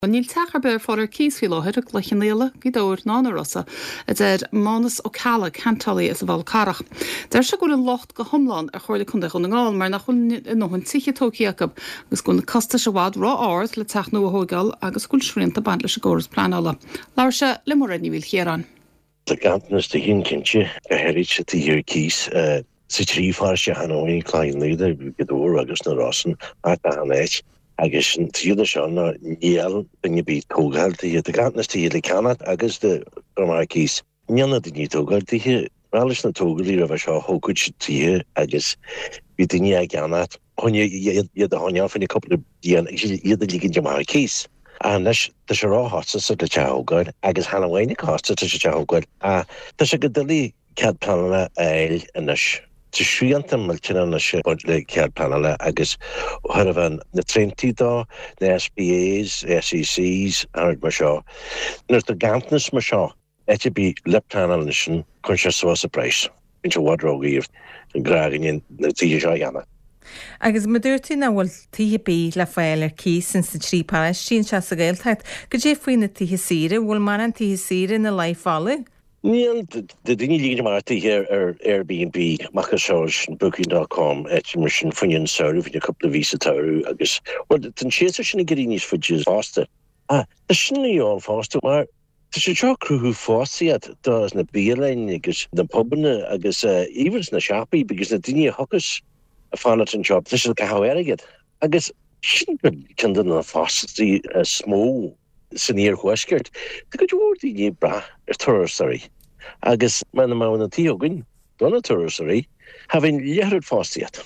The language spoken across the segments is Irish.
Níl techar beir fór cíos fi láthir le chinnéile gidóir ná rosa a d Mánas ó Cala cantalí is a bhil carach. Deir se gon an locht go thomláin a chuirla chun chun ngáil mar nach chun nóhann tiche tóciaachab agus gon costa se bhád rá áird le technú a thógáil agus gúil sríanta band leis a góras planála. Lair se le mar ní bhíl chéarán. De gantas de hin kinse a herit se hier kies se trífar se hanóí kleinlide gedóor agus na Rossen a an éit agus an tíle se na níal in bí tógalti de gantas tíle kannat agus de mar kies. Njanna de ní tógalti alles na tógalí a se hókuid tí agus vi dinní a ganat hon je de hanja fan couple dien iad ligin je mar kies. And leis de se ráhatsa sa de teágaid agus hanahhaine cásta sa teágaid a tá se go dalí cead planala éil inis. Tá sríanta miltina na se le cead planala agus thuir bhain na trintítá, na SPAs, SECs, arid mar seo. Nuair do gantnas mar seo, ete bí leplanala nisin chun se sa preis. Bín se wadrógaíomh an grágan na tíide seo gana. Agus madúirtí na bhfuil tithe le fáil cís sin sa trí páis sin se a gailteid, go dé faoin na tithe síre, bhfuil mar an tithe síre na leiála? Níl de dinge líige mar hier Airbnb, Machasauge, Booking.com, mar sin funin saoú fin a couple of vísa taú agus den séar sinna geríníos fuidir fásta. Tá sinna áil fásta mar Tá sé seo cruthú fásiad dás na bílein agus na pubbanna agus ivers na siapaí agus na daine hochas a fanat an job, this is go airigid. Agus sin can na fastí smó san níor huisgurt. Tá go dúirtí ní bra tuasaí. Agus man má na tíogain donna tuasaí, having leharad fástiad.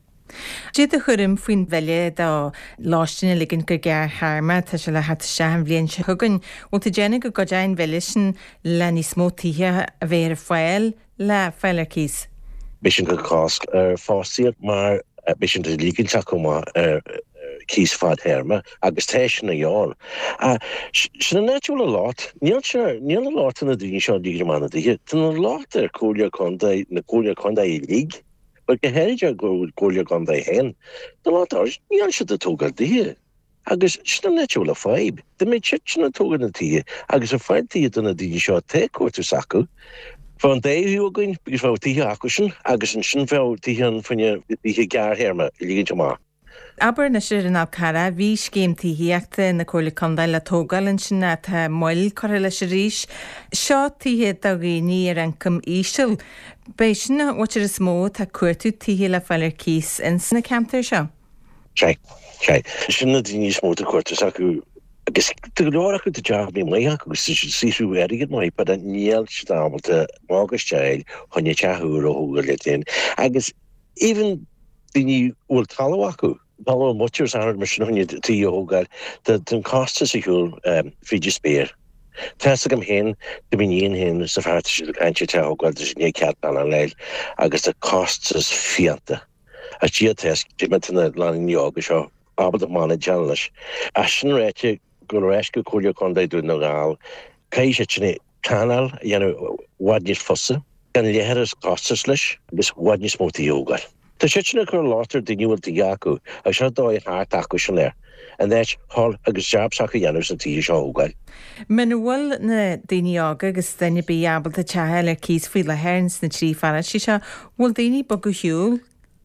Dé a churim faoin bheile dá láistena ligin go ggéar háma tá se le hat sean bblion se thugann ó tá déna go godáin bheile sin le ní smótíthe a bhéir a fáil le fáilar cís. Bishin go cost fásiad mar bishin de lígin chacoma kies fad herma agus teisina yall. Sin a natural a lot. Níl a lot in a dyn seo digramana di. Tyn a lot colia conda na colia conda I lig. But ge herja colia conda hen. The lot ars níl se de togal di. Agus sin a natural a fibe. De me chitna togal na ti. Agus a fibe ti dyn a dyn seo te quarter saku. Van day going because we tithe acusin agus an sin bheith tithe fanne tithe gar herma lígin má. Aber na siar an abcara bhí céim tithaíachta na cóla condail le tógáil sin na tá moil choir leis a ríis. Seo tithe do ghaoine ar an cum ísisiil. Bei sin óitir is mó tá cuairtú tithe le fáilir cís in sanna ceamtar seo. Sé. Sin na daoine smóta cuairtas acu agus glóra go de job mé mé agus síú airigid mai pad an níl stábalta mágus teil chunne teú ó thuga le déin. Agus even daoine bhfuil talú acu. Tal muchers ar mar sin hunne tí ógáil den costa sa hiúil fríidir spéir. Testa gom hen de bíon hen sa fáte se aintse te ógáil de sin cead an leil agus de costas fianta. A tí test dimena lána agus seo abad a mána jealais. A sin réite go reisce cholia condaid dú na gáil, cai sé sinna canal dhéanú wadníos fosa, gan léheras costas leis agus wadníos mótaí ógáil. Tá sé sinna chu látar daoineúil de gacu a seo dóid háart acu sin léir. An éit hall agus jobsach a dhéanú san tí seo ógáil. Mena bhfuil na daoine ága agus daine bí abalta tethe le cís faoi le hairns na trí fara si seo bhfuil daoine bogu hiúil?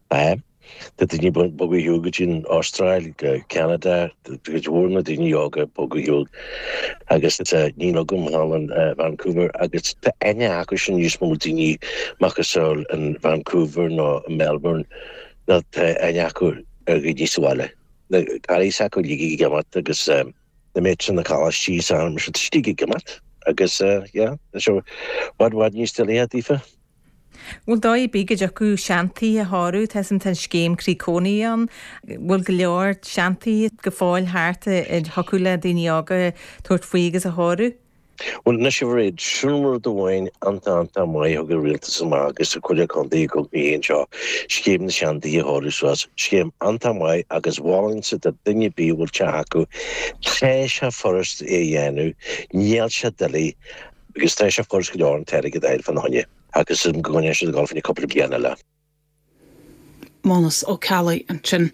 Dat die bogu hiúgad in Australia, Canada, na daoine ága bogu hiúg agus ní agam Holland, Vancouver agus tá aine acu sin níos mó daoine Machasauge in Vancouver nó Melbourne na aine acu go níosháile. Na carí acu líigi gamat agus na méid sin na cála síos an mar stíigi gamat agus seo wad níos tilí dífa. Bhfuil dá bígad acu seantaí a háú tesan tan scéim crícónaí an, bhfuil go leor seantaí go fáil háarta i thocúla daoine ága tuairt faoigas a háú? Well, na sé bhréid siúmar do bhhain anta mai a go rialtas sem agus a chuile condaí go bíon seo scéim na seantaí a háú suas scéim anta mai agus bháin sa de duine bí bhfuil te acu tréis a forrast dhéanú níl se dalí agus tréis a forrast go leor an teirigh éil fan haine. Agus go gáil fin couple bliana le. Mánas ó Cala an sin.